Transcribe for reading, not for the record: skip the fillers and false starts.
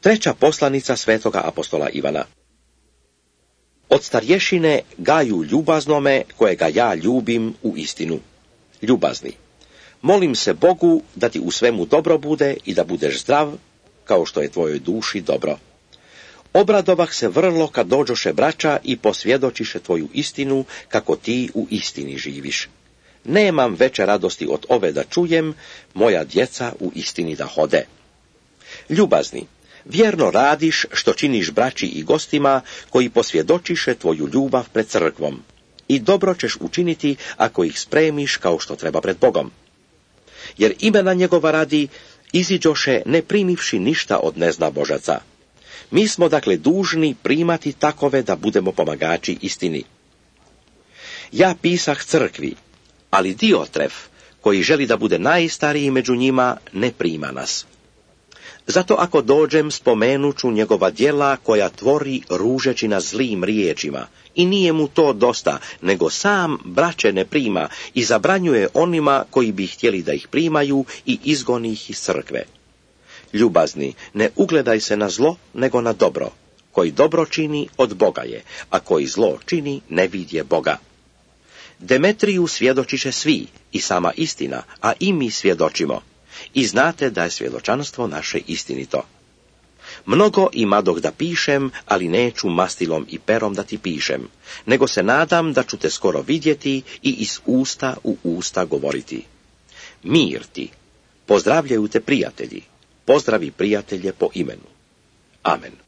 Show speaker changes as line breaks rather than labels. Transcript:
Treća poslanica svetoga apostola Ivana. Od starješine Gaju ljubaznome, kojega ja ljubim u istinu. Ljubazni, molim se Bogu da ti u svemu dobro bude i da budeš zdrav, kao što je tvojoj duši dobro. Obradovah se vrlo kad dođoše braća i posvjedočiše tvoju istinu, kako ti u istini živiš. Nemam veće radosti od ove da čujem, moja djeca u istini da hode. Ljubazni, vjerno radiš što činiš braći i gostima, koji posvjedočiše tvoju ljubav pred crkvom. I dobro ćeš učiniti ako ih spremiš kao što treba pred Bogom. Jer imena njegova radi iziđoše ne primivši ništa od nezna Božaca. Mi smo dakle dužni primati takove da budemo pomagači istini. Ja pisah crkvi, ali Diotref, koji želi da bude najstariji među njima, ne prima nas. Zato ako dođem, spomenuću njegova djela koja tvori ružeći na zlim riječima, i nije mu to dosta, nego sam braće ne prima i zabranjuje onima koji bi htjeli da ih primaju i izgoni ih iz crkve. Ljubazni, ne ugledaj se na zlo, nego na dobro. Koji dobro čini, od Boga je, a koji zlo čini, ne vidje Boga. Demetriju svjedočiše svi, i sama istina, a i mi svjedočimo. I znate da je svjedočanstvo naše istinito. Mnogo imadoh da pišem, ali neću mastilom i perom da ti pišem, nego se nadam da ću te skoro vidjeti i iz usta u usta govoriti. Mir ti, pozdravljaju te prijatelji, pozdravi prijatelje po imenu. Amen.